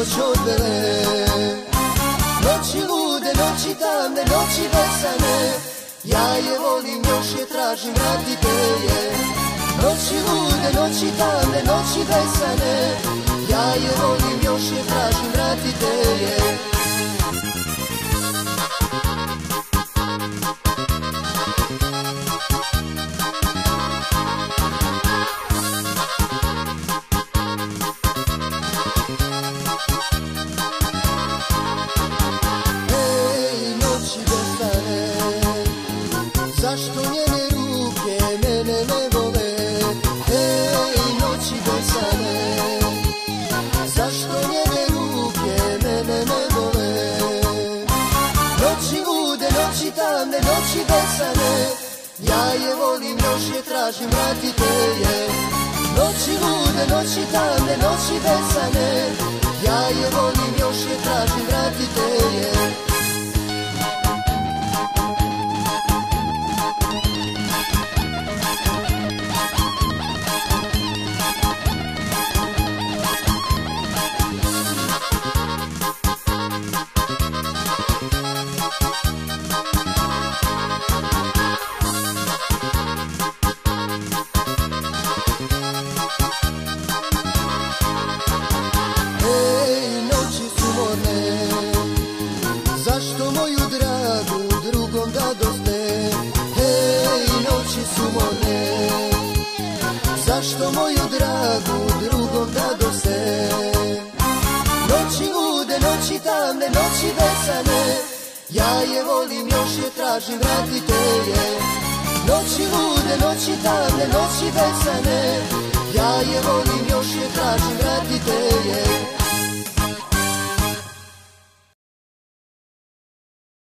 noć odvele. Noći lude, noći tamne, noći besane, ja je volim, još je tražim, vratite je. Noći lude, noći tamne, noći besane, ja je volim, još je tražim, vratite je. Zašto njene ruke mene ne vole? Hej, noći besane, zašto njene ruke mene ne vole? Noći lude, noći tamne, noći besane, ja je volim, još je tražim, vratite je. Noći lude, noći tamne, noći besane, ja je volim, još je tražim, vratite je. Zašto moju dragu drugom dadoste? Hej, noći su mone, zašto moju dragu drugom dadoste? Noći lude, noći tamne, noći besane, ja je volim, još je tražim, vratite je. Noći lude, noći tamne, noći besane, ja je volim, još je tražim, vratite je.